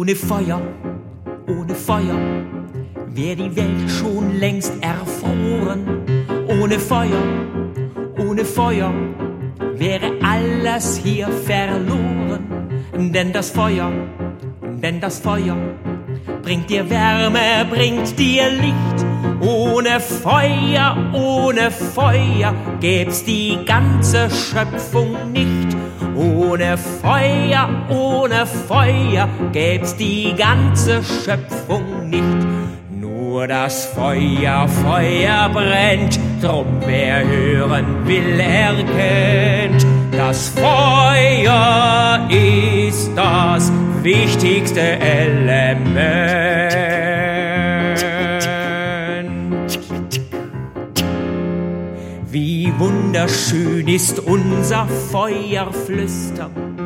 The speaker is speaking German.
ohne Feuer, wär die Welt schon längst erfroren. Ohne Feuer, wäre alles hier verloren. Denn das Feuer bringt dir Wärme, bringt dir Licht. Ohne Feuer gäb's die ganze Schöpfung nicht. Ohne Feuer gäb's die ganze Schöpfung nicht. Nur das Feuer brennt, drum wer hören will, erkennt. Das Feuer ist das wichtigste Element. Wie wunderschön ist unser Feuerflüstern.